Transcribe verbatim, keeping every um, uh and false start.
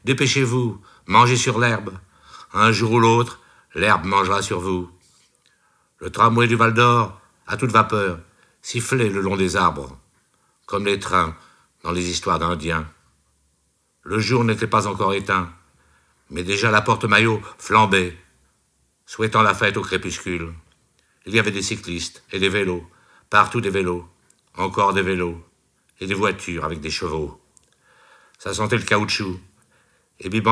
Dépêchez-vous, mangez sur l'herbe. Un jour ou l'autre, l'herbe mangera sur vous. Le tramway du Val d'Or, à toute vapeur, sifflait le long des arbres, comme les trains dans les histoires d'Indiens. Le jour n'était pas encore éteint, mais déjà la porte-maillot flambait, souhaitant la fête au crépuscule. Il y avait des cyclistes et des vélos, partout des vélos, encore des vélos, et des voitures avec des chevaux. Ça sentait le caoutchouc, et Biban